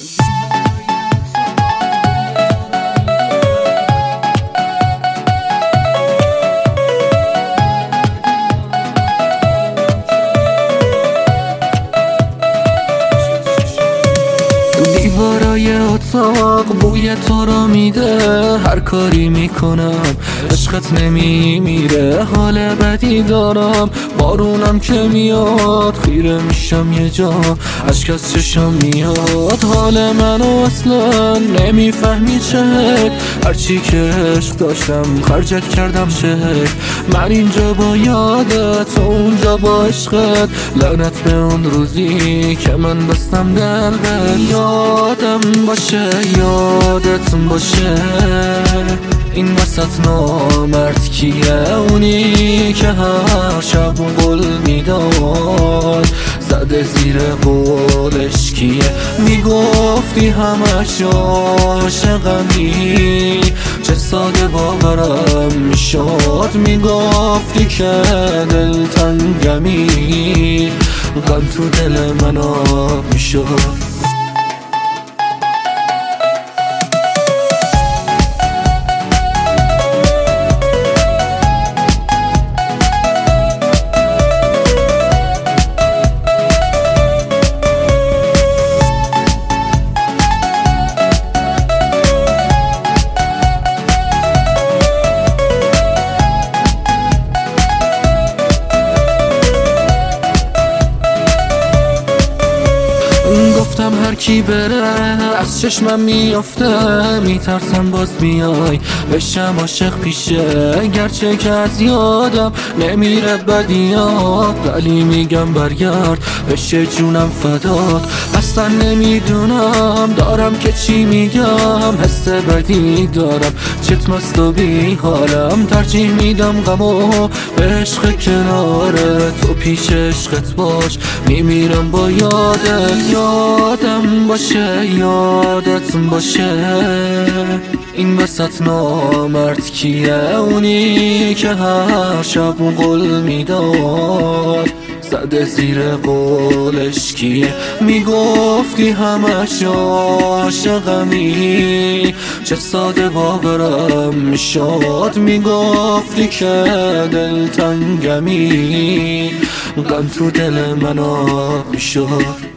دیوارای اتاق بوی تو رو میده، هر کاری میکنم عشقت نمیمیره. حال بدی دارم، بارونم که میاد خیره میشم یه جا، اشک از چشم میاد. حال منو اصلا نمیفهمی چه، هرچی که عشق داشتم خرجت کردم چه. من اینجا با یادت، اونجا با عشقت، لعنت به اون روزی که من بستم قلبت. یادم باشه یادت باشه، این وسط نامرد کیه؟ اونی که هر شب قول میداد زده زیر قولش کیه؟ میگفتی همش عاشقمی، چه ساده باورم میشد. میگفتی که دلتنگمی، غم تو دل من آب میشد. گفتم هر کی بره از چشمم میافته، میترسم باز بیای بشم عاشق پیشه. گرچه که از یادم نمیره بدیات، ولی میگم برگرد بشه جونم فدات. اصلا نمیدونم دارم که چی میگم، حس بدی دارم چت مست و بی حالم. ترجیح میدم غمو به عشق کنار تو، پیش عشقت باش میمیرم با یادت. یادم باشه یادت باشه، این وسط نامرد کیه؟ اونی که هر شب قول میداد زده زیر قولش کیه؟ میگفتی همش عاشقمی، چه ساده باورم میشد. میگفتی که دلتنگمی، غم تو دل من آب میشد.